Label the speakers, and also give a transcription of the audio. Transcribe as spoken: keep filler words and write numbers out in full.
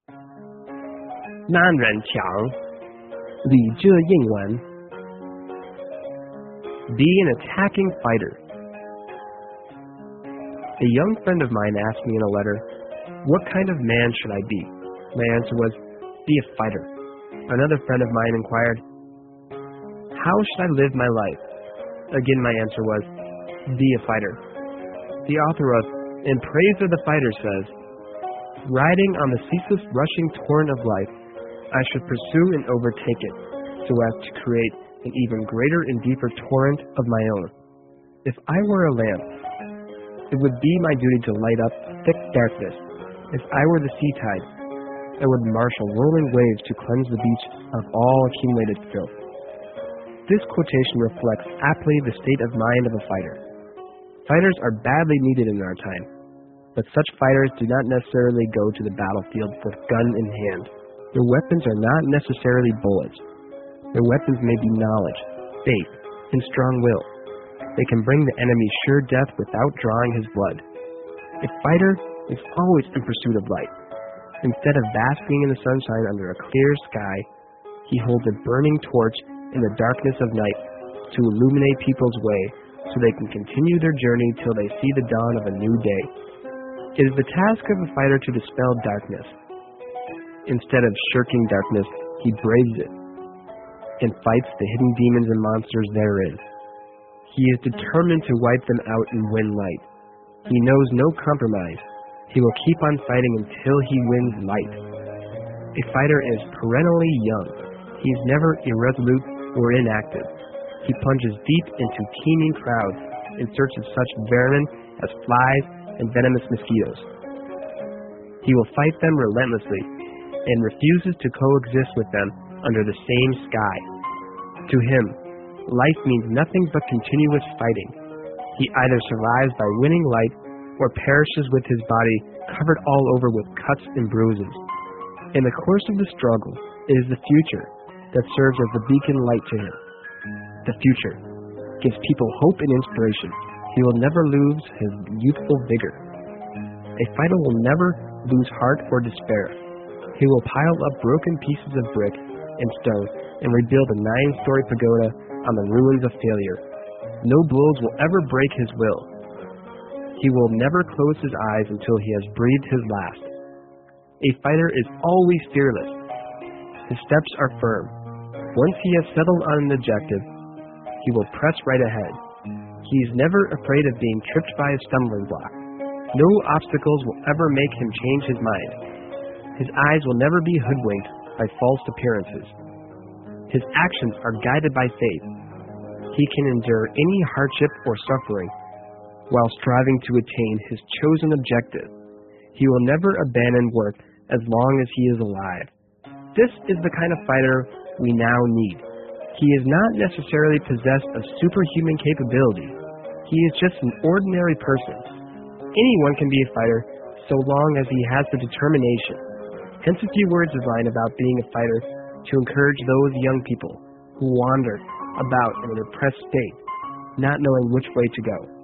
Speaker 1: 男人强，
Speaker 2: 李这应文
Speaker 1: be an attacking fighter. A young friend of mine asked me in a letter, what kind of man should I be? My answer was, be a fighter. Another friend of mine inquired, how should I live my life? Again, my answer was, be a fighter. The author of In Praise of the Fighter says, riding on the ceaseless rushing torrent of life, I should pursue and overtake it, so as to create an even greater and deeper torrent of my own. If I were a lamp, it would be my duty to light up thick darkness. If I were the sea tide, I would marshal rolling waves to cleanse the beach of all accumulated filth. This quotation reflects aptly the state of mind of a fighter. Fighters are badly needed in our time, but such fighters do not necessarily go to the battlefield with gun in hand. Their weapons are not necessarily bullets. Their weapons may be knowledge, faith, and strong will. They can bring the enemy sure death without drawing his blood. A fighter is always in pursuit of light. Instead of basking in the sunshine under a clear sky, he holds a burning torch in the darkness of night to illuminate people's way so they can continue their journey till they see the dawn of a new day. It is the task of a fighter to dispel darkness. Instead of shirking darkness, he braves it and fights the hidden demons and monsters therein. He is determined to wipe them out and win light. He knows no compromise. He will keep on fighting until he wins light. A fighter is perennially young. He is never irresolute or inactive. He plunges deep into teeming crowds in search of such vermin as flies and venomous mosquitoes. He will fight them relentlessly and refuses to coexist with them under the same sky. To him, life means nothing but continuous fighting. He either survives by winning light or perishes with his body covered all over with cuts and bruises. In the course of the struggle, it is the future that serves as the beacon light to him. The future gives people hope and inspiration. He will never lose his youthful vigor. A fighter will never lose heart or despair. He will pile up broken pieces of brick and stone and rebuild a nine-story pagoda on the ruins of failure. No blows will ever break his will. He will never close his eyes until he has breathed his last. A fighter is always fearless. His steps are firm. Once he has settled on an objective, he will press right ahead. He is never afraid of being tripped by a stumbling block. No obstacles will ever make him change his mind. His eyes will never be hoodwinked by false appearances. His actions are guided by faith. He can endure any hardship or suffering while striving to attain his chosen objective. He will never abandon work as long as he is alive. This is the kind of fighter we now need. He is not necessarily possessed of superhuman capability. He is just an ordinary person. Anyone can be a fighter so long as he has the determination. Hence a few words of mine about being a fighter to encourage those young people who wander about in a depressed state, not knowing which way to go.